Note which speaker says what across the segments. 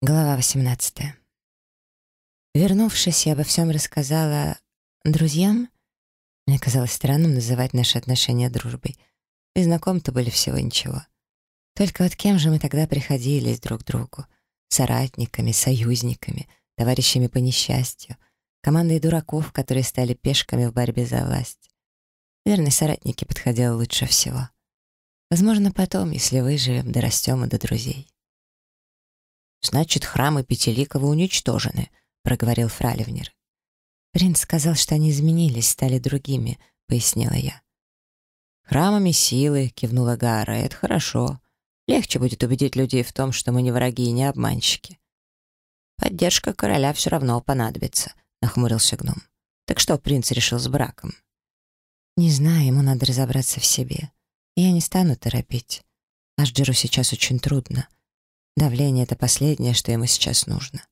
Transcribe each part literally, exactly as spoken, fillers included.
Speaker 1: Глава восемнадцатая. Вернувшись, я обо всем рассказала друзьям. Мне казалось странным называть наши отношения дружбой. И знакомы-то были всего ничего. Только вот кем же мы тогда приходились друг к другу? Соратниками, союзниками, товарищами по несчастью, командой дураков, которые стали пешками в борьбе за власть. Верные соратники подходили лучше всего. Возможно, потом, если выживем, дорастем и до друзей.
Speaker 2: «Значит, храмы Пятиликова уничтожены», — проговорил Фраливнер.
Speaker 1: «Принц сказал, что они изменились, стали другими», — пояснила я.
Speaker 2: «Храмами силы», — кивнула Гара, — «это хорошо. Легче будет убедить людей в том, что мы не враги и не обманщики». «Поддержка короля все равно понадобится», — нахмурился гном. «Так что принц решил с браком?»
Speaker 1: «Не знаю, ему надо разобраться в себе. Я не стану торопить. Ашджеру сейчас очень трудно. Давление — это последнее, что ему сейчас нужно».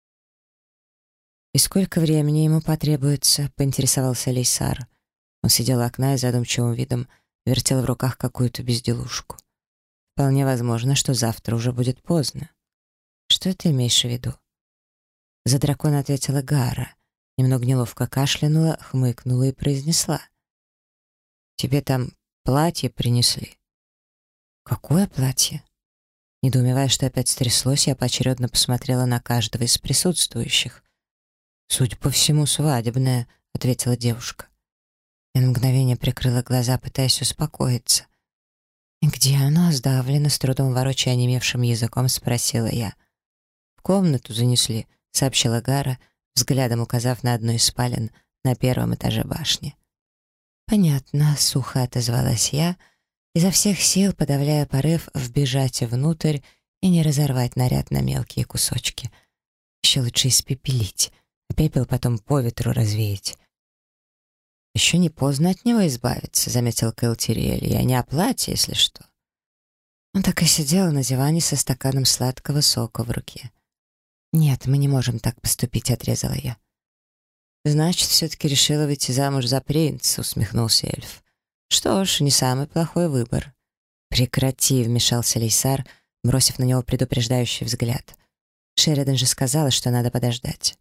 Speaker 2: «И сколько времени ему потребуется?» — поинтересовался Лейсар. Он сидел у окна и задумчивым видом вертел в руках какую-то безделушку. «Вполне возможно, что завтра уже будет поздно».
Speaker 1: «Что ты имеешь в виду?»
Speaker 2: За дракона ответила Гара. Немного неловко кашлянула, хмыкнула и произнесла. «Тебе там платье принесли».
Speaker 1: «Какое платье?»
Speaker 2: Недоумевая, что опять стряслось, я поочередно посмотрела на каждого из присутствующих. «Судя по всему, свадебное», — ответила девушка.
Speaker 1: Я на мгновение прикрыла глаза, пытаясь успокоиться. «И где оно?» — сдавленно, с трудом ворочая онемевшим языком, спросила я.
Speaker 2: «В комнату занесли», — сообщила Гара, взглядом указав на одну из спален на первом этаже башни.
Speaker 1: «Понятно», — сухо отозвалась я, изо всех сил подавляя порыв вбежать внутрь и не разорвать наряд на мелкие кусочки. Еще лучше испепелить, а пепел потом по ветру развеять.
Speaker 2: «Еще не поздно от него избавиться», — заметил Кэл Тириэль. «Я не о платье, если что».
Speaker 1: Он так и сидел на диване со стаканом сладкого сока в руке. «Нет, мы не можем так поступить», — отрезала я.
Speaker 2: «Значит, все-таки решила выйти замуж за принца», — усмехнулся эльф. «Что ж, не самый плохой выбор».
Speaker 1: «Прекрати», — вмешался Лейсар, бросив на него предупреждающий взгляд. «Шеридан же сказала, что надо подождать».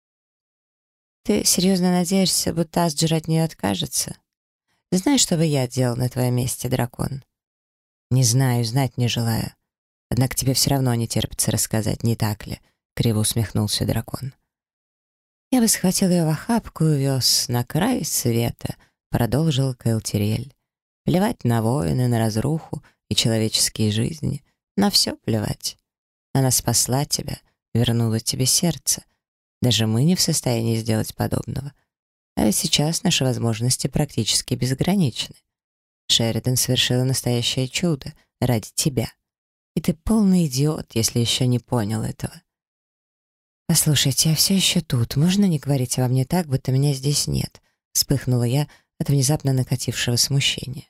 Speaker 1: «Ты серьезно надеешься, будто Асджер от нее откажется? Знаешь, что бы я делал на твоем месте, дракон?»
Speaker 2: «Не знаю, знать не желаю. Однако тебе все равно не терпится рассказать, не так ли?» — криво усмехнулся дракон.
Speaker 1: «Я бы схватил ее в охапку и увез на край света», — продолжил Кэл Тириэль. «Плевать на войны, на разруху и человеческие жизни. На все плевать. Она спасла тебя, вернула тебе сердце. Даже мы не в состоянии сделать подобного. А ведь сейчас наши возможности практически безграничны. Шеридан совершила настоящее чудо ради тебя. И ты полный идиот, если еще не понял этого». «Послушайте, я все еще тут. Можно не говорить обо мне так, будто меня здесь нет?» Вспыхнула я от внезапно накатившего смущения.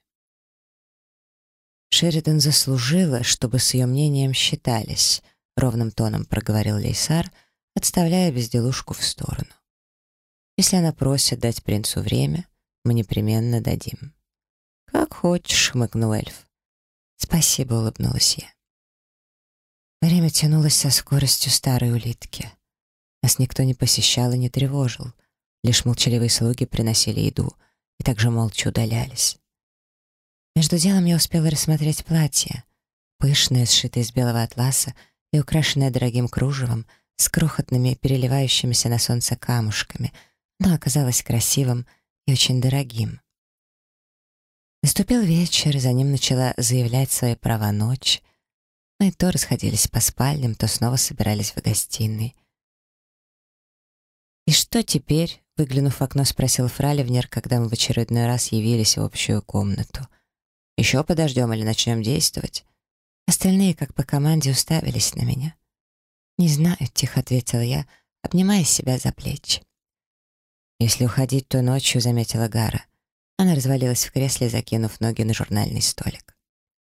Speaker 2: «Шеридан заслужила, чтобы с ее мнением считались», — ровным тоном проговорил Лейсар, отставляя безделушку в сторону. «Если она просит дать принцу время, мы непременно дадим».
Speaker 1: «Как хочешь», — хмыкнул эльф. «Спасибо», — улыбнулась я. Время тянулось со скоростью старой улитки. Нас никто не посещал и не тревожил. Лишь молчаливые слуги приносили еду и также молча удалялись. Между делом я успела рассмотреть платье. Пышное, сшитое из белого атласа и украшенное дорогим кружевом, с крохотными, переливающимися на солнце камушками, но оказалось красивым и очень дорогим. Наступил вечер, за ним начала заявлять свои права ночь. Мы то расходились по спальням, то снова собирались в гостиной. «И что теперь?» — выглянув в окно, спросил Фраливнер, когда мы в очередной раз явились в общую комнату.
Speaker 2: «Еще подождем или начнем действовать?»
Speaker 1: Остальные, как по команде, уставились на меня. «Не знаю», — тихо ответила я, обнимая себя за плечи.
Speaker 2: «Если уходить, то ночью», — заметила Гара. Она развалилась в кресле, закинув ноги на журнальный столик.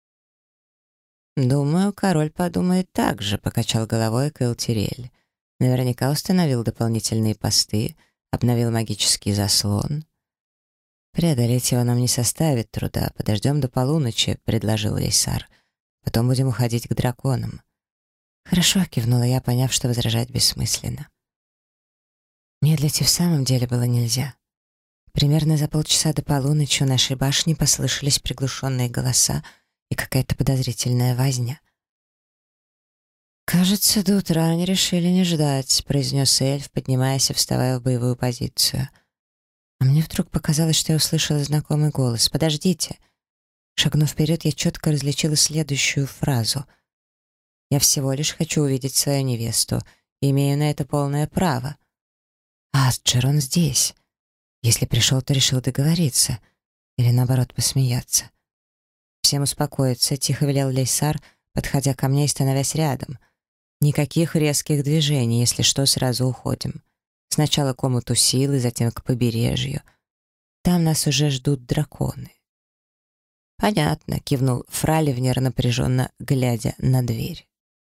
Speaker 2: «Думаю, король подумает так же», — покачал головой Кэл Тириэль. «Наверняка установил дополнительные посты, обновил магический заслон». «Преодолеть его нам не составит труда. Подождем до полуночи», — предложил Лейсар. «Потом будем уходить к драконам».
Speaker 1: «Хорошо», — кивнула я, поняв, что возражать бессмысленно. Медлить и в самом деле было нельзя. Примерно за полчаса до полуночи у нашей башни послышались приглушенные голоса и какая-то подозрительная возня. «Кажется, до утра они решили не ждать», — произнес эльф, поднимаясь и вставая в боевую позицию. А мне вдруг показалось, что я услышала знакомый голос. «Подождите!» Шагнув вперед, я четко различила следующую фразу. «Я всего лишь хочу увидеть свою невесту и имею на это полное право». «Асджер, он здесь. Если пришел, то решил договориться. Или, наоборот, посмеяться». «Всем успокоиться», — тихо велел Лейсар, подходя ко мне и становясь рядом. «Никаких резких движений, если что, сразу уходим. Сначала к омуту силы, затем к побережью. Там нас уже ждут драконы». «Понятно», — кивнул Фраливнер, напряженно глядя на дверь.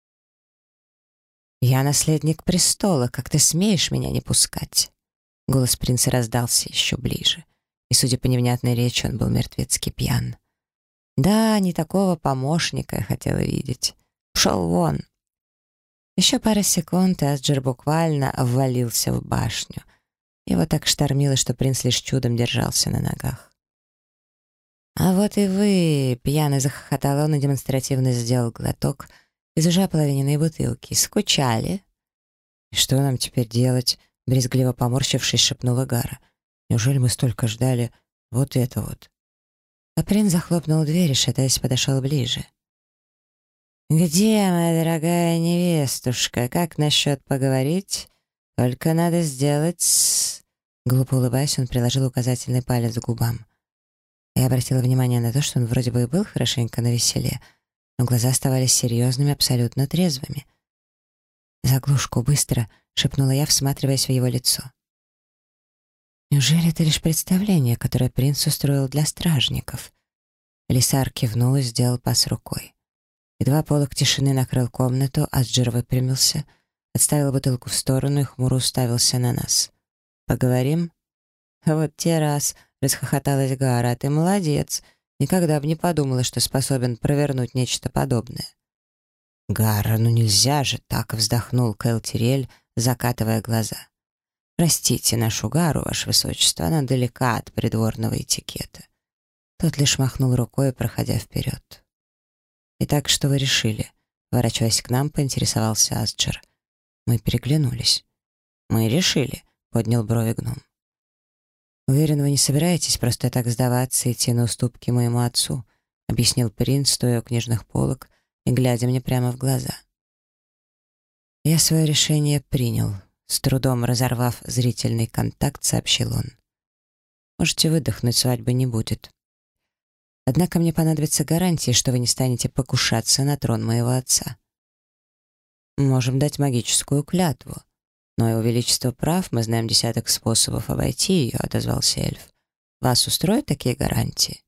Speaker 1: «Я наследник престола, как ты смеешь меня не пускать?» Голос принца раздался еще ближе, и, судя по невнятной речи, он был мертвецки пьян. «Да, не такого помощника я хотела видеть. Пшел вон!» Еще пара секунд, и Асджер буквально ввалился в башню. Его так штормило, что принц лишь чудом держался на ногах. «А вот и вы!» — пьяный захохотал он и демонстративно сделал глоток из уже ополовиненной бутылки. «Скучали?» «И что нам теперь делать?» — брезгливо поморщившись, шепнула Гара. «Неужели мы столько ждали вот это вот?» А принц захлопнул дверь и, шатаясь, подошел ближе. «Где моя дорогая невестушка? Как насчет поговорить? Только надо сделать с...» Глупо улыбаясь, он приложил указательный палец к губам. Я обратила внимание на то, что он вроде бы и был хорошенько навеселе, но глаза оставались серьезными, абсолютно трезвыми. «Заглушку, быстро!» — шепнула я, всматриваясь в его лицо. «Неужели это лишь представление, которое принц устроил для стражников?» Лисар кивнул и сделал пас рукой. Едва полог тишины накрыл комнату, Асджер выпрямился, отставил бутылку в сторону и хмуро уставился на нас. «Поговорим?» «Вот те раз!» — расхохоталась Гара. «Ты молодец! Никогда бы не подумала, что способен провернуть нечто подобное». «Гара, ну нельзя же так!» — вздохнул Кэл Тирель, закатывая глаза. «Простите нашу Гару, ваше высочество, она далека от придворного этикета». Тот лишь махнул рукой, проходя вперед. «Итак, что вы решили?» Ворачиваясь к нам, поинтересовался Асджер. Мы переглянулись. «Мы решили», — поднял брови гном. «Уверен, вы не собираетесь просто так сдаваться и идти на уступки моему отцу», — объяснил принц, стоя у книжных полок и глядя мне прямо в глаза. «Я свое решение принял», — с трудом разорвав зрительный контакт, сообщил он. «Можете выдохнуть, свадьбы не будет. Однако мне понадобятся гарантии, что вы не станете покушаться на трон моего отца. Можем дать магическую клятву, но его величество прав, мы знаем десяток способов обойти ее», — отозвался эльф. «Вас устроят такие гарантии?»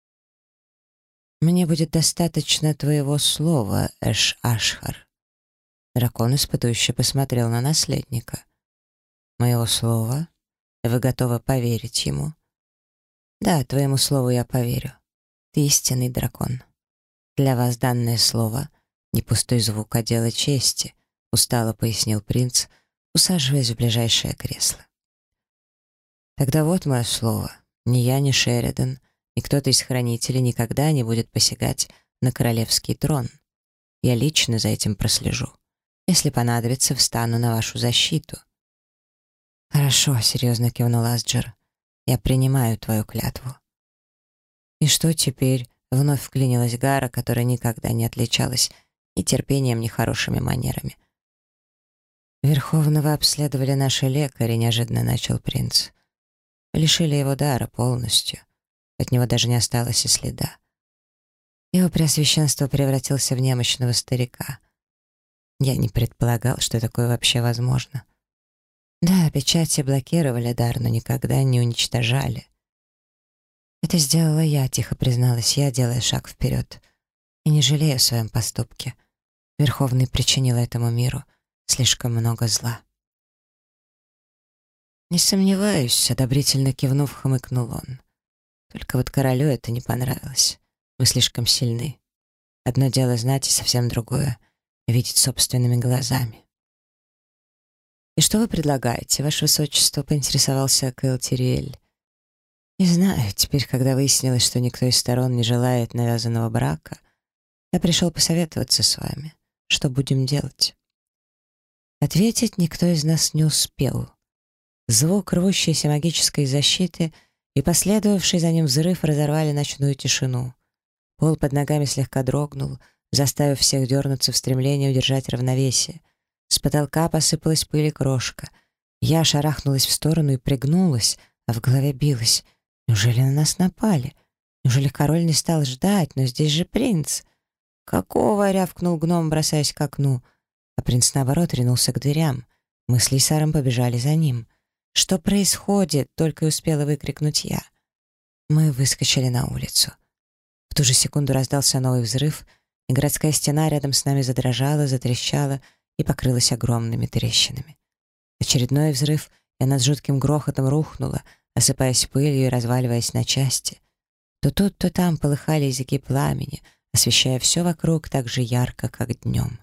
Speaker 1: «Мне будет достаточно твоего слова, Эш-Ашхар». Дракон испытующе посмотрел на наследника. «Моего слова? Вы готовы поверить ему?» «Да, твоему слову я поверю. Ты истинный дракон. Для вас данное слово — не пустой звук, а дело чести», — устало пояснил принц, усаживаясь в ближайшее кресло. «Тогда вот мое слово. Ни я, ни Шеридан, ни кто-то из хранителей никогда не будет посягать на королевский трон. Я лично за этим прослежу. Если понадобится, встану на вашу защиту». «Хорошо», — серьезно кивнул Асджер. «Я принимаю твою клятву». «И что теперь?» — вновь вклинилась Гара, которая никогда не отличалась ни терпением, ни хорошими манерами. «Верховного обследовали наши лекари», — неожиданно начал принц. «Лишили его дара полностью. От него даже не осталось и следа. Его преосвященство превратился в немощного старика. Я не предполагал, что такое вообще возможно. Да, печати блокировали дар, но никогда не уничтожали. «Это сделала я», — тихо призналась я, делая шаг вперед. «И не жалею о своем поступке. Верховный причинил этому миру слишком много зла». «Не сомневаюсь», — одобрительно кивнув, хмыкнул он. «Только вот королю это не понравилось. Вы слишком сильны. Одно дело знать, и совсем другое видеть собственными глазами. «И что вы предлагаете, ваше высочество?» — поинтересовался Кэл Тириэль. «Не знаю, теперь, когда выяснилось, что никто из сторон не желает навязанного брака, я пришел посоветоваться с вами. Что будем делать?» Ответить никто из нас не успел. Звук рвущейся магической защиты и последовавший за ним взрыв разорвали ночную тишину. Пол под ногами слегка дрогнул, заставив всех дернуться в стремлении удержать равновесие. С потолка посыпалась пыль и крошка. Я шарахнулась в сторону и пригнулась, а в голове билась. Неужели на нас напали? Неужели король не стал ждать? Но здесь же принц. «Какого?» — рявкнул гном, бросаясь к окну. А принц, наоборот, ринулся к дверям. Мы с Лейсаром побежали за ним. «Что происходит?» — только и успела выкрикнуть я. Мы выскочили на улицу. В ту же секунду раздался новый взрыв, и городская стена рядом с нами задрожала, затрещала и покрылась огромными трещинами. Очередной взрыв, и она с жутким грохотом рухнула, осыпаясь пылью и разваливаясь на части. То тут, то там полыхали языки пламени, освещая все вокруг так же ярко, как днем.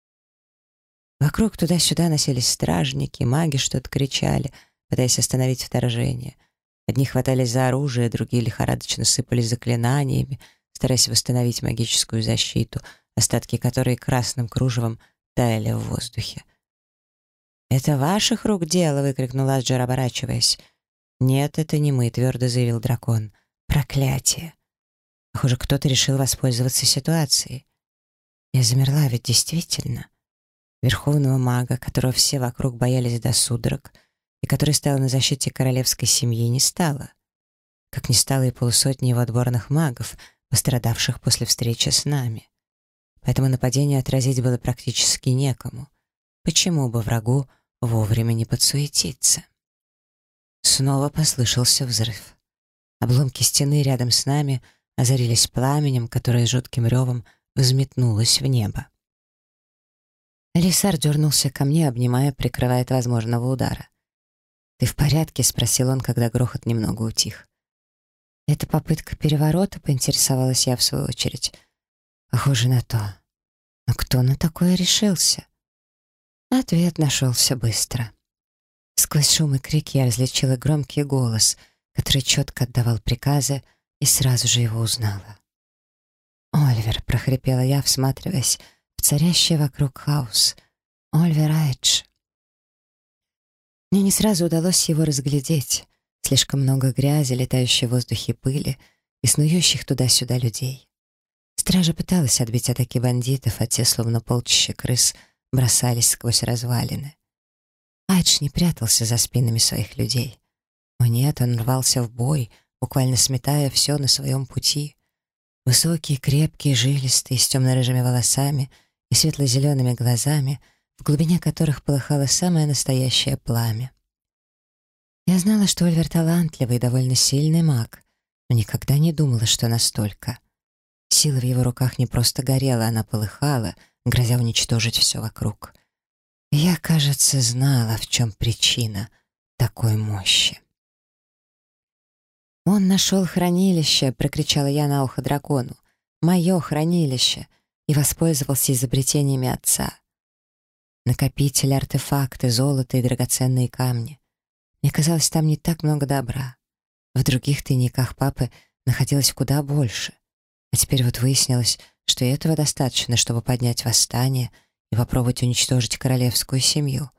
Speaker 1: Вокруг туда-сюда носились стражники, маги что-то кричали, пытаясь остановить вторжение. Одни хватались за оружие, другие лихорадочно сыпались заклинаниями, стараясь восстановить магическую защиту, остатки которой красным кружевом таяли в воздухе. «Это ваших рук дело!» — выкрикнул Асджер, оборачиваясь. «Нет, это не мы», — твердо заявил дракон. «Проклятие!» Похоже, кто-то решил воспользоваться ситуацией. Я замерла, ведь действительно. Верховного мага, которого все вокруг боялись до судорог, и который стоял на защите королевской семьи, не стало. Как не стало и полусотни его отборных магов, пострадавших после встречи с нами. Поэтому нападение отразить было практически некому. Почему бы врагу вовремя не подсуетиться? Снова послышался взрыв. Обломки стены рядом с нами озарились пламенем, которое с жутким ревом взметнулось в небо. Лейсар дернулся ко мне, обнимая, прикрывая от возможного удара. «Ты в порядке?» — спросил он, когда грохот немного утих. «Это попытка переворота?» — поинтересовалась я в свою очередь. «Похоже на то. Но кто на такое решился?» Ответ нашелся быстро. Сквозь шум и крик я различила громкий голос, который четко отдавал приказы, и сразу же его узнала. «Оливер!» — прохрипела я, всматриваясь в царящий вокруг хаос. «Оливер Айдж!» Мне не сразу удалось его разглядеть. Слишком много грязи, летающей в воздухе пыли и снующих туда-сюда людей. Стража пыталась отбить атаки бандитов, а те, словно полчища крыс, бросались сквозь развалины. Айдж не прятался за спинами своих людей. О нет, он рвался в бой, буквально сметая все на своем пути. Высокий, крепкий, жилистый, с темно-рыжими волосами и светло-зелеными глазами, в глубине которых полыхало самое настоящее пламя. Я знала, что Оливер талантливый и довольно сильный маг, но никогда не думала, что настолько. Сила в его руках не просто горела, она полыхала, грозя уничтожить все вокруг. И я, кажется, знала, в чем причина такой мощи. «Он нашел хранилище!» — прокричала я на ухо дракону. «Мое хранилище!» и воспользовался изобретениями отца. Накопители, артефакты, золото и драгоценные камни. Мне казалось, там не так много добра. В других тайниках папы находилось куда больше. А теперь вот выяснилось, что и этого достаточно, чтобы поднять восстание и попробовать уничтожить королевскую семью.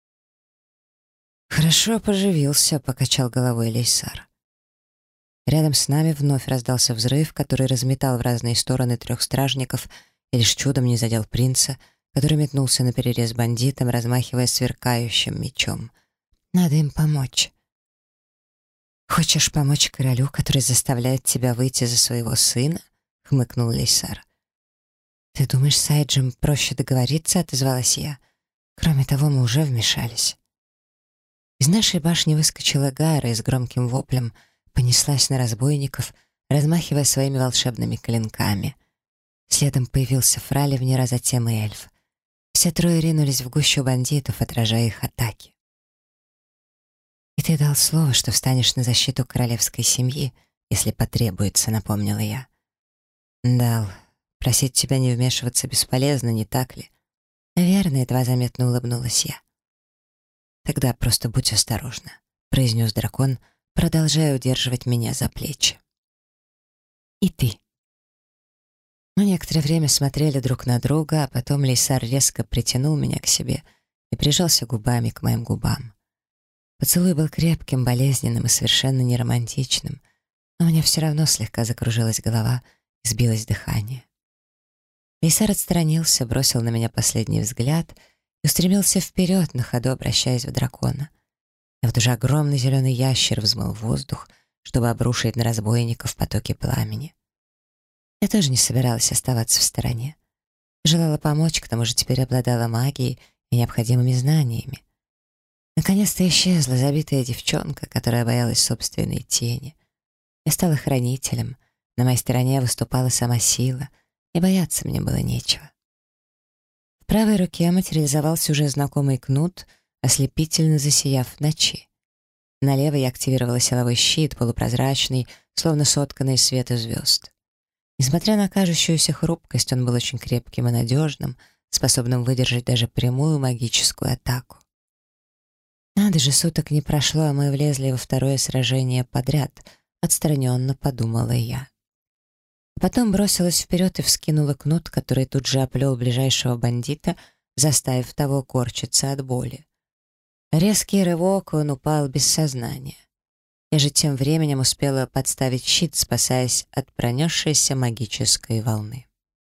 Speaker 1: «Хорошо поживился», — покачал головой Лейсар. Рядом с нами вновь раздался взрыв, который разметал в разные стороны трех стражников и лишь чудом не задел принца, который метнулся на перерез бандитам, размахивая сверкающим мечом. «Надо им помочь». «Хочешь помочь королю, который заставляет тебя выйти за своего сына?» — хмыкнул Лейсар. «Ты думаешь, с Айджем проще договориться?» — отозвалась я. «Кроме того, мы уже вмешались». Из нашей башни выскочила Гара и с громким воплем понеслась на разбойников, размахивая своими волшебными клинками. Следом появился Фраливнер, а затем и эльф. Все трое ринулись в гущу бандитов, отражая их атаки. «И ты дал слово, что встанешь на защиту королевской семьи, если потребуется», — напомнила я. «Дал. Просить тебя не вмешиваться бесполезно, не так ли?» Наверное, едва заметно улыбнулась я. «Тогда просто будь осторожна», — произнес дракон, продолжая удерживать меня за плечи. «И ты». Мы некоторое время смотрели друг на друга, а потом Лейсар резко притянул меня к себе и прижался губами к моим губам. Поцелуй был крепким, болезненным и совершенно неромантичным, но у меня все равно слегка закружилась голова и сбилось дыхание. Лейсар отстранился, бросил на меня последний взгляд и устремился вперед, на ходу обращаясь в дракона. И вот уже огромный зеленый ящер взмыл в воздух, чтобы обрушить на разбойников потоки пламени. Я тоже не собиралась оставаться в стороне. Желала помочь, к тому же теперь обладала магией и необходимыми знаниями. Наконец-то исчезла забитая девчонка, которая боялась собственной тени. Я стала хранителем, на моей стороне выступала сама сила, и бояться мне было нечего. В правой руке материализовался уже знакомый кнут, ослепительно засияв в ночи. На левой я активировала силовой щит, полупрозрачный, словно сотканный из света звезд. Несмотря на кажущуюся хрупкость, он был очень крепким и надежным, способным выдержать даже прямую магическую атаку. Надо же, суток не прошло, а мы влезли во второе сражение подряд, отстраненно подумала я. Потом бросилась вперед и вскинула кнут, который тут же оплел ближайшего бандита, заставив того корчиться от боли. Резкий рывок, он упал без сознания. Я же тем временем успела подставить щит, спасаясь от пронесшейся магической волны.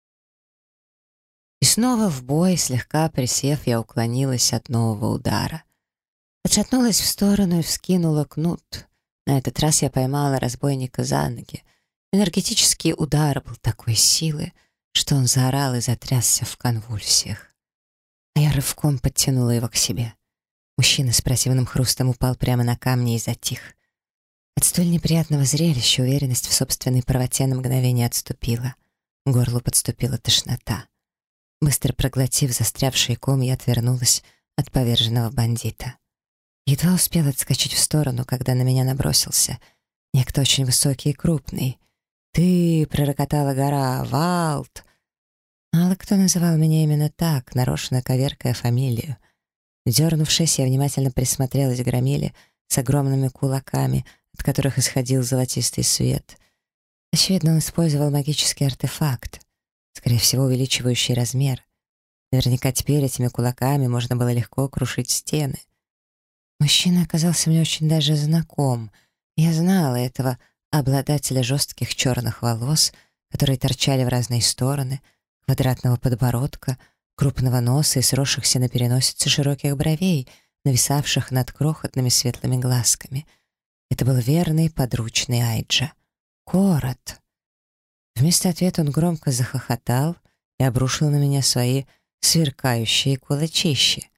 Speaker 1: И снова в бой, слегка присев, я уклонилась от нового удара. Отшатнулась в сторону и вскинула кнут. На этот раз я поймала разбойника за ноги. Энергетический удар был такой силы, что он заорал и затрясся в конвульсиях. А я рывком подтянула его к себе. Мужчина с противным хрустом упал прямо на камни и затих. От столь неприятного зрелища уверенность в собственной правоте на мгновение отступила. К горлу подступила тошнота. Быстро проглотив застрявший ком, я отвернулась от поверженного бандита. Едва успела отскочить в сторону, когда на меня набросился некто очень высокий и крупный. «Ты!» — пророкотала гора. «Валт!» Мало кто называл меня именно так, нарочно коверкая фамилию. Дернувшись, я внимательно присмотрелась к громиле с огромными кулаками, от которых исходил золотистый свет. Очевидно, он использовал магический артефакт, скорее всего, увеличивающий размер. Наверняка теперь этими кулаками можно было легко крушить стены. Мужчина оказался мне очень даже знаком. Я знала этого обладателя жестких черных волос, которые торчали в разные стороны, квадратного подбородка, крупного носа и сросшихся на переносице широких бровей, нависавших над крохотными светлыми глазками. Это был верный подручный Айджа. Корот. Вместо ответа он громко захохотал и обрушил на меня свои сверкающие кулачищи.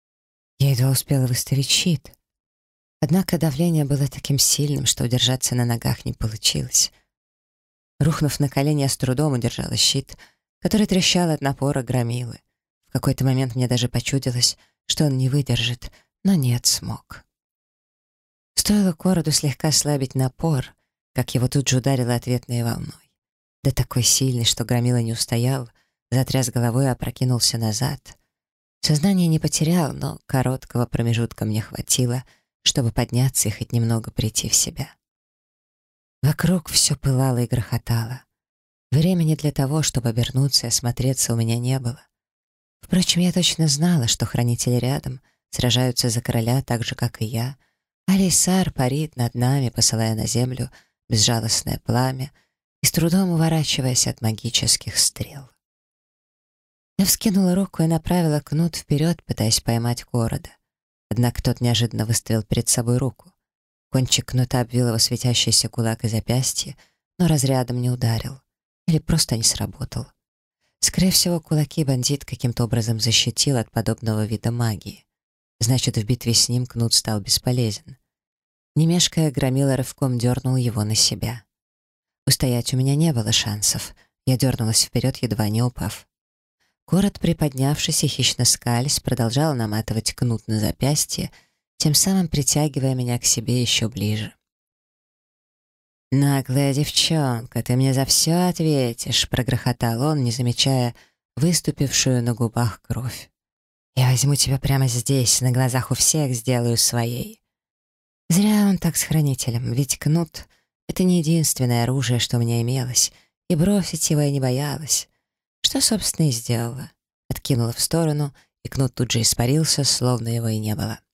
Speaker 1: Я едва успела выставить щит. Однако давление было таким сильным, что удержаться на ногах не получилось. Рухнув на колени, я с трудом удержала щит, который трещал от напора громилы. В какой-то момент мне даже почудилось, что он не выдержит, но нет, смог. Стоило Короду слегка ослабить напор, как его тут же ударило ответной волной. Да такой сильный, что громила не устоял, затряс головой и опрокинулся назад. Сознание не потерял, но короткого промежутка мне хватило, чтобы подняться и хоть немного прийти в себя. Вокруг все пылало и грохотало. Времени для того, чтобы обернуться и осмотреться, у меня не было. Впрочем, я точно знала, что хранители рядом сражаются за короля так же, как и я, а Лейсар парит над нами, посылая на землю безжалостное пламя и с трудом уворачиваясь от магических стрел. Я вскинула руку и направила кнут вперед, пытаясь поймать Корода. Однако тот неожиданно выставил перед собой руку. Кончик кнута обвил его светящийся кулак и запястье, но разрядом не ударил. Или просто не сработал. Скорее всего, кулаки бандит каким-то образом защитил от подобного вида магии. Значит, в битве с ним кнут стал бесполезен. Не мешкая, громила рывком дернул его на себя. Устоять у меня не было шансов. Я дернулась вперед, едва не упав. Корот, приподнявшись и хищно скались, продолжал наматывать кнут на запястье, тем самым притягивая меня к себе еще ближе. «Наглая девчонка, ты мне за все ответишь», — прогрохотал он, не замечая выступившую на губах кровь. Я возьму тебя прямо здесь, на глазах у всех сделаю своей. Зря он так с хранителем, ведь кнут — это не единственное оружие, что у меня имелось, и бросить его я не боялась. Что, собственно, и сделала. Откинула в сторону, и кнут тут же испарился, словно его и не было.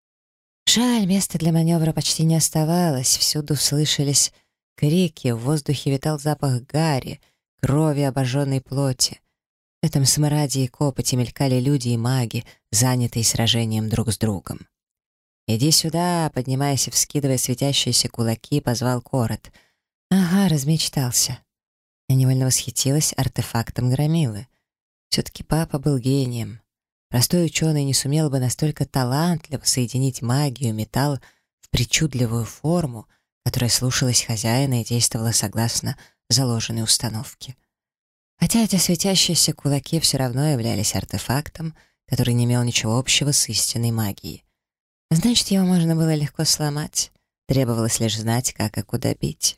Speaker 1: Жаль, места для маневра почти не оставалось, всюду слышались крики, в воздухе витал запах гари, крови, обожженной плоти. В этом смраде и копоти мелькали люди и маги, занятые сражением друг с другом. «Иди сюда», — поднимаясь и вскидывая светящиеся кулаки, позвал Корот. «Ага, размечтался». Я невольно восхитилась артефактом громилы. Все-таки папа был гением. Простой ученый не сумел бы настолько талантливо соединить магию и металл в причудливую форму, которая слушалась хозяина и действовала согласно заложенной установке. Хотя эти светящиеся кулаки все равно являлись артефактом, который не имел ничего общего с истинной магией. Значит, его можно было легко сломать. Требовалось лишь знать, как и куда бить.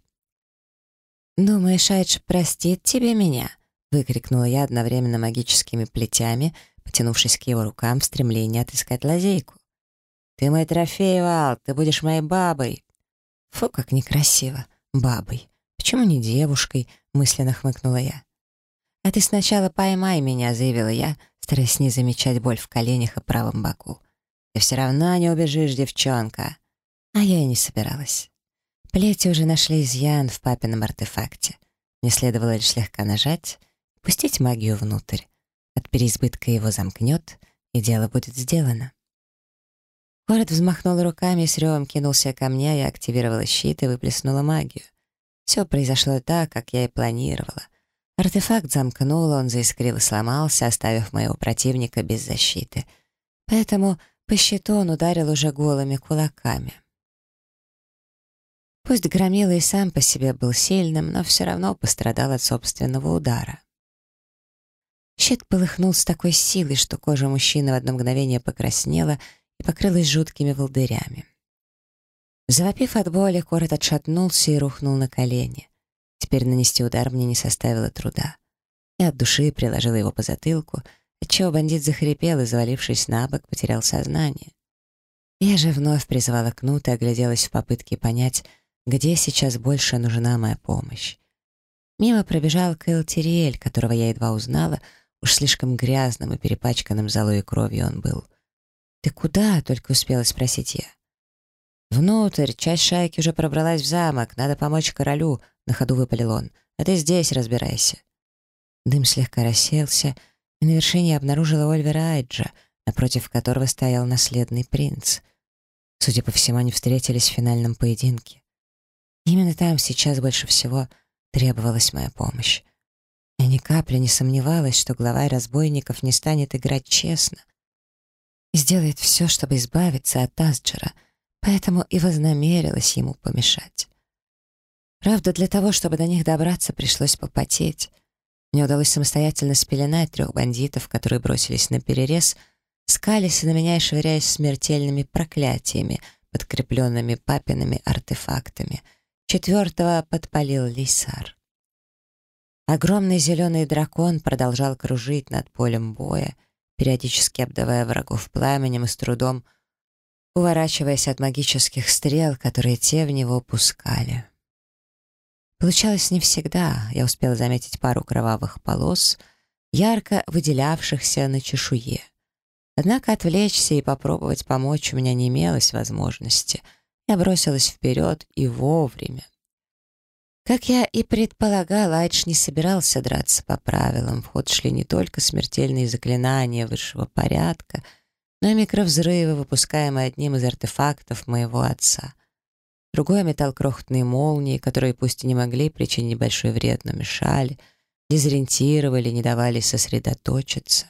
Speaker 1: «Думаешь, Айдж простит тебе меня?» — выкрикнула я одновременно магическими плетями, потянувшись к его рукам в стремлении отыскать лазейку. «Ты мой трофей, Вал, ты будешь моей бабой!» «Фу, как некрасиво! Бабой! Почему не девушкой?» — мысленно хмыкнула я. «А ты сначала поймай меня», — заявила я, стараясь не замечать боль в коленях и правом боку. «Ты все равно не убежишь, девчонка!» А я и не собиралась. Плети уже нашли изъян в папином артефакте. Мне следовало лишь слегка нажать, пустить магию внутрь. От переизбытка его замкнет, и дело будет сделано. Корот взмахнул руками и с ревом кинулся ко мне, я активировала щит и выплеснула магию. Все произошло так, как я и планировала. Артефакт замкнуло, он заискрил и сломался, оставив моего противника без защиты. Поэтому по щиту он ударил уже голыми кулаками. Пусть Громила и сам по себе был сильным, но все равно пострадал от собственного удара. Щит полыхнул с такой силой, что кожа мужчины в одно мгновение покраснела и покрылась жуткими волдырями. Завопив от боли, Корот отшатнулся и рухнул на колени. Теперь нанести удар мне не составило труда. Я от души приложила его по затылку, отчего бандит захрипел и, завалившись на бок, потерял сознание. Я же вновь призвала кнут и огляделась в попытке понять, где сейчас больше нужна моя помощь. Мимо пробежал Кэл Тириэль, которого я едва узнала, уж слишком грязным и перепачканным золой и кровью он был. «Ты куда?» — только успела спросить я. «Внутрь, часть шайки уже пробралась в замок, надо помочь королю», — на ходу выпалил он. «А ты здесь разбирайся». Дым слегка рассеялся, и на вершине я обнаружила Ольвера Айджа, напротив которого стоял наследный принц. Судя по всему, они встретились в финальном поединке. Именно там сейчас больше всего требовалась моя помощь. Я ни капли не сомневалась, что главарь разбойников не станет играть честно и сделает все, чтобы избавиться от Асджера, поэтому и вознамерилась ему помешать. Правда, для того, чтобы до них добраться, пришлось попотеть. Мне удалось самостоятельно спеленать трех бандитов, которые бросились на перерез, скались на меня и швыряясь смертельными проклятиями, подкрепленными папиными артефактами. Четвертого подпалил Лейсар. Огромный зеленый дракон продолжал кружить над полем боя, периодически обдавая врагов пламенем и с трудом уворачиваясь от магических стрел, которые те в него пускали. Получалось не всегда. Я успела заметить пару кровавых полос, ярко выделявшихся на чешуе. Однако отвлечься и попробовать помочь у меня не имелось возможности. Я бросилась вперед и вовремя. Как я и предполагал, Айдж не собирался драться по правилам. В ход шли не только смертельные заклинания высшего порядка, но и микровзрывы, выпускаемые одним из артефактов моего отца. Другой метал крохотные молнии, которые пусть и не могли причинить небольшой вред, но мешали, дезориентировали, не давали сосредоточиться.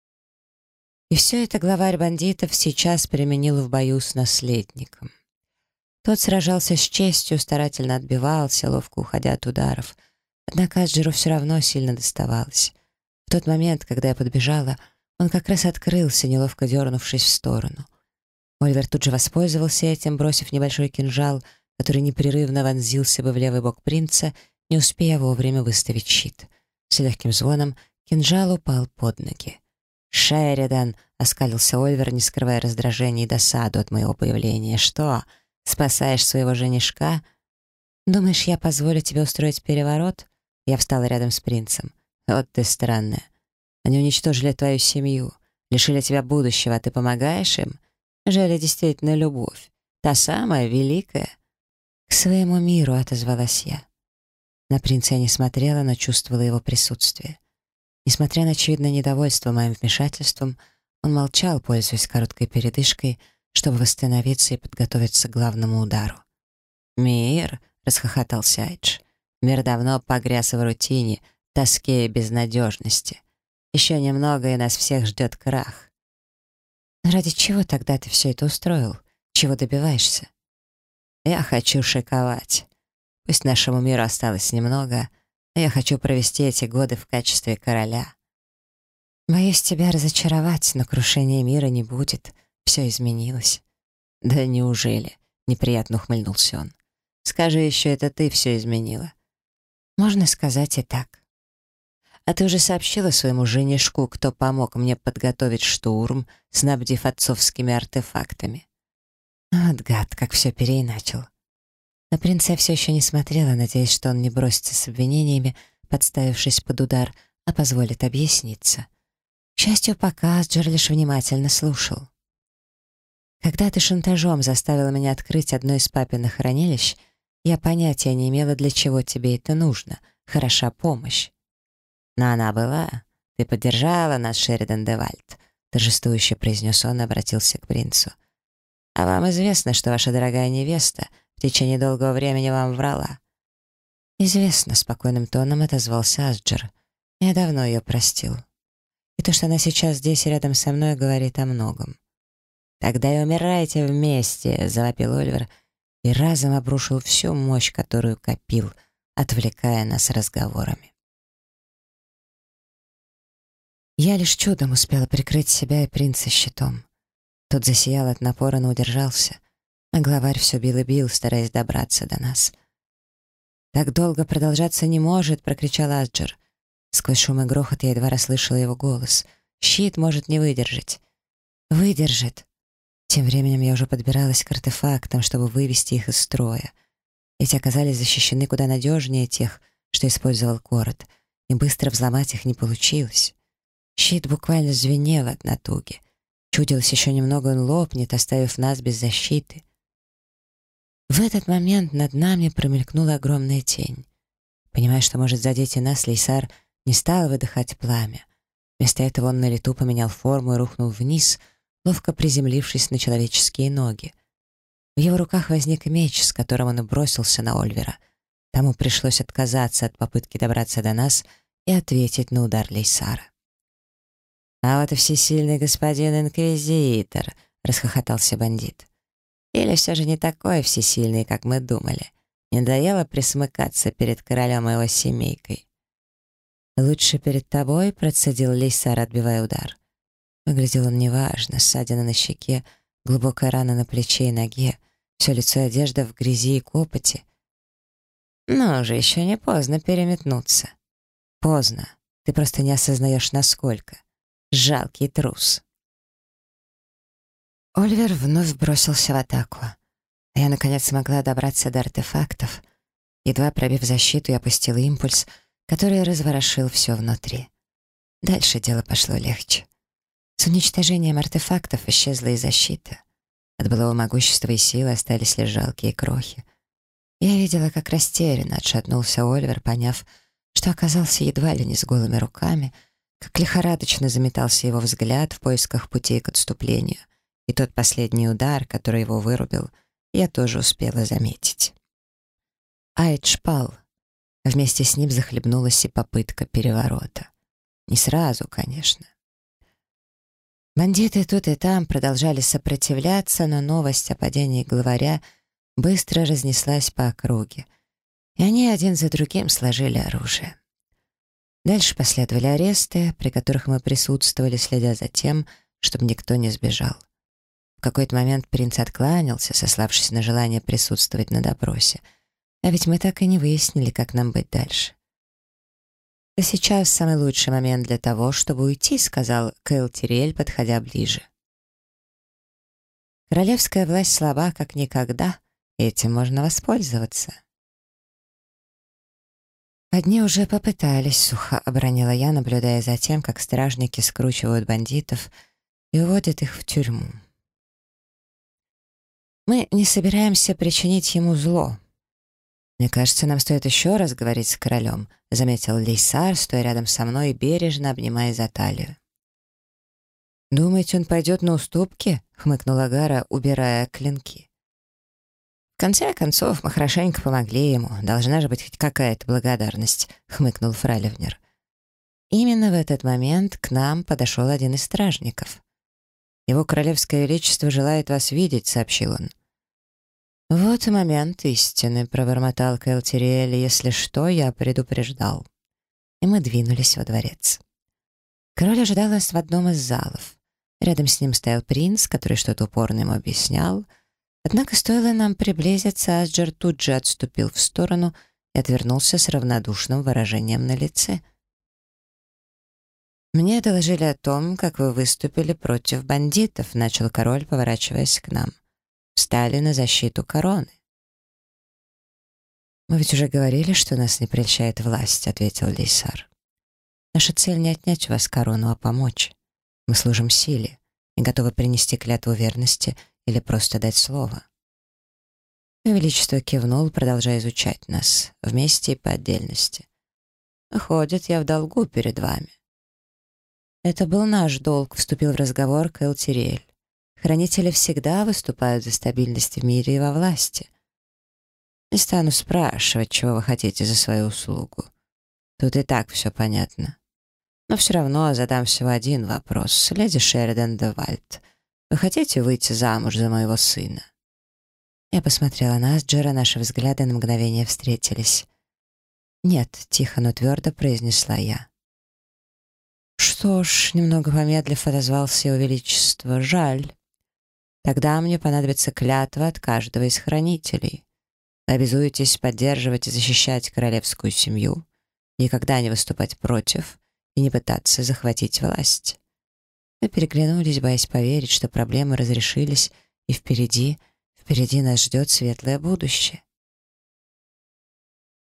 Speaker 1: И все это главарь бандитов сейчас применил в бою с наследником. Тот сражался с честью, старательно отбивался, ловко уходя от ударов. Однако Асджеру все равно сильно доставалось. В тот момент, когда я подбежала, он как раз открылся, неловко дернувшись в сторону. Ольвер тут же воспользовался этим, бросив небольшой кинжал, который непрерывно вонзился бы в левый бок принца, не успея вовремя выставить щит. С легким звоном кинжал упал под ноги.
Speaker 2: «Шеридан!» — оскалился Оливер, не скрывая раздражения и досаду от моего появления. «Что, спасаешь своего женишка? Думаешь, я позволю тебе устроить переворот?» Я встала рядом с принцем. «Вот ты странная. Они уничтожили твою семью, лишили тебя будущего, а ты помогаешь им? Жаль, действительно любовь. Та самая великая». «К своему миру», — отозвалась я. На принца я не смотрела, но чувствовала его присутствие. Несмотря на очевидное недовольство моим вмешательством, он молчал, пользуясь короткой передышкой, чтобы восстановиться и подготовиться к главному удару. «Мир», — расхохотался Айдж, — «мир давно погряз в рутине, тоске и безнадежности. Еще немного, и нас всех ждет крах». «Ради чего тогда ты все это устроил? Чего добиваешься?» «Я хочу шиковать. Пусть нашему миру осталось немного, но я хочу провести эти годы в качестве короля». «Боюсь тебя разочаровать, но крушения мира не будет. Все изменилось». «Да неужели?» — неприятно ухмыльнулся он. «Скажи еще, это ты все изменила». «Можно сказать и так». «А ты уже сообщила своему женишку, кто помог мне подготовить штурм, снабдив отцовскими артефактами?» Вот гад, как все переиначил. На принца я все еще не смотрела, надеясь, что он не бросится с обвинениями, подставившись под удар, а позволит объясниться. К счастью, пока Асджер лишь внимательно слушал. «Когда ты шантажом заставила меня открыть одно из папиных хранилищ, я понятия не имела, для чего тебе это нужно. Хороша помощь». «Но она была. Ты поддержала нас, Шеридан де Вальд», — торжествующе произнес он и обратился к принцу. «А вам известно, что ваша дорогая невеста в течение долгого времени вам врала?» «Известно», — спокойным тоном отозвался Асджер. «Я давно ее простил. И то, что она сейчас здесь рядом со мной, говорит о многом». «Тогда и умирайте вместе», — завопил Оливер и разом обрушил всю мощь, которую копил, отвлекая нас разговорами. Я лишь чудом успела прикрыть себя и принца щитом. Тот засиял от напора, но удержался, а главарь все бил и бил, стараясь добраться до нас. «Так долго продолжаться не может», — прокричал Асджер. Сквозь шум и грохот я едва расслышала его голос. «Щит может не выдержать». «Выдержит». Тем временем я уже подбиралась к артефактам, чтобы вывести их из строя. Эти оказались защищены куда надежнее тех, что использовал Корот, и быстро взломать их не получилось. Щит буквально звенел от натуги. Чудилось, еще немного он лопнет, оставив нас без защиты. В этот момент над нами промелькнула огромная тень. Понимая, что может задеть и нас, Лейсар не стал выдыхать пламя. Вместо этого он на лету поменял форму и рухнул вниз, ловко приземлившись на человеческие ноги. В его руках возник меч, с которым он и бросился на Ольвера. Тому пришлось отказаться от попытки добраться до нас и ответить на удар Лейсара. «А вот и всесильный господин Инквизитор», — расхохотался бандит. «Или все же не такой всесильный, как мы думали? Не надоело присмыкаться перед королем и его семейкой?» «Лучше перед тобой», — процедил Лейсар, отбивая удар. Выглядел он неважно, ссадина на щеке, глубокая рана на плече и ноге, все лицо и одежда в грязи и копоти. «Но уже еще не поздно переметнуться». «Поздно. Ты просто не осознаешь, насколько. Жалкий трус». Оливер вновь бросился в атаку. А я, наконец, смогла добраться до артефактов. Едва пробив защиту, я опустила импульс, который разворошил все внутри. Дальше дело пошло легче. С уничтожением артефактов исчезла и защита. От былого могущества и силы остались лишь жалкие крохи. Я видела, как растерянно отшатнулся Оливер, поняв, что оказался едва ли не с голыми руками, как лихорадочно заметался его взгляд в поисках путей к отступлению, и тот последний удар, который его вырубил, я тоже успела заметить. Айдж пал. Вместе с ним захлебнулась и попытка переворота. Не сразу, конечно. Бандиты тут и там продолжали сопротивляться, но новость о падении главаря быстро разнеслась по округе, и они один за другим сложили оружие. Дальше последовали аресты, при которых мы присутствовали, следя за тем, чтобы никто не сбежал. В какой-то момент принц откланялся, сославшись на желание присутствовать на допросе, а ведь мы так и не выяснили, как нам быть дальше.
Speaker 1: «А сейчас самый лучший момент для того, чтобы уйти», — сказал Кэл Тириэль, подходя ближе. «Королевская власть слаба, как никогда, и этим можно воспользоваться». «Одни уже попытались», — сухо обронила я, наблюдая за тем, как стражники скручивают бандитов и уводят их в тюрьму. «Мы не собираемся причинить ему зло. Мне кажется, нам стоит еще раз говорить с королем», — заметил Лейсар, стоя рядом со мной и бережно обнимая за талию. «Думаете, он пойдет на уступки?» — хмыкнула Гара, убирая клинки. «В конце концов, мы хорошенько помогли ему. Должна же быть хоть какая-то благодарность», — хмыкнул Фраливнер. Именно в этот момент к нам подошел один из стражников. «Его королевское величество желает вас видеть», — сообщил он. «Вот и момент истины», — пробормотал Кэл Тириэль. «Если что, я предупреждал». И мы двинулись во дворец. Король ожидал нас в одном из залов. Рядом с ним стоял принц, который что-то упорно ему объяснял. Однако стоило нам приблизиться, Асджер тут же отступил в сторону и отвернулся с равнодушным выражением на лице. «Мне доложили о том, как вы выступили против бандитов», — начал король, поворачиваясь к нам. «Встали на защиту короны». «Мы ведь уже говорили, что нас не прельщает власть», — ответил Лейсар. «Наша цель не отнять у вас корону, а помочь. Мы служим силе и готовы принести клятву верности или просто дать слово». Его Величество кивнул, продолжая изучать нас, вместе и по отдельности. «Выходит, я в долгу перед вами». «Это был наш долг», — вступил в разговор Кэл Тириэль. «Хранители всегда выступают за стабильность в мире и во власти. Не стану спрашивать, чего вы хотите за свою услугу. Тут и так все понятно. Но все равно задам всего один вопрос. Леди Шеридан де Вальд, вы хотите выйти замуж за моего сына?» Я посмотрела на Асджера, наши взгляды на мгновение встретились. «Нет», — тихо, но твердо произнесла я. «Что ж», — немного помедлив, отозвался его величество, — «жаль. Тогда мне понадобится клятва от каждого из хранителей. Вы обязуетесь поддерживать и защищать королевскую семью, никогда не выступать против и не пытаться захватить власть». Мы переглянулись, боясь поверить, что проблемы разрешились, и впереди, впереди нас ждет светлое будущее.